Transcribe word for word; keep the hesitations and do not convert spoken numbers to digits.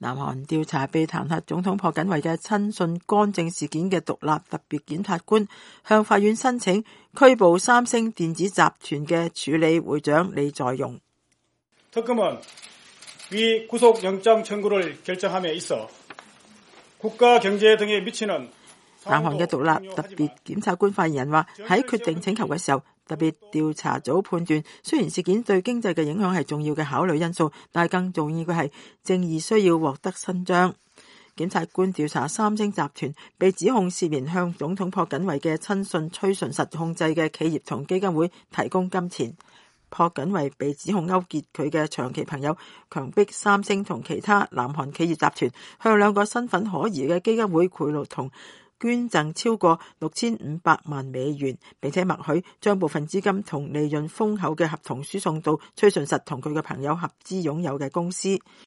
南韓調查被彈劾總統朴槿惠嘅親信干政事件嘅獨立特別檢察官向法院申請拘捕三星電子集團嘅處理會長李在鎔。 특검은 위 구속영장 청구를 결정함에 있어 국가 경제 등에 미치는 南韓嘅獨立特別檢察官發言人話，喺決定請求嘅時候，特別調查組判斷，雖然事件對經濟嘅影響係重要嘅考慮因素，但係更重要嘅係正義需要獲得伸張。檢察官調查三星集團被指控涉嫌向總統朴槿惠嘅親信崔順實控制嘅企業同基金會提供金錢。朴槿惠被指控勾結佢嘅長期朋友，強迫三星同其他南韓企業集團向兩個身份可疑嘅基金會賄賂同捐贈超過六千五百萬美元，並且默許將部分資金同利潤豐厚嘅合同輸送到崔順實同佢嘅朋友合資擁有嘅公司。